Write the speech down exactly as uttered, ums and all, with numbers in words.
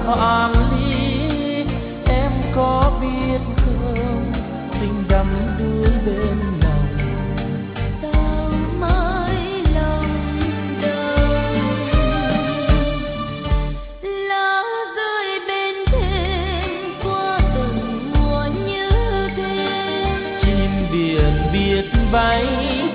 hoàng ly. Em có biết không, tình đắm đuối bên lòng, sao mãi lòng đồng. Lá rơi bên thềm qua từng mùa như thế, chim biển biết bay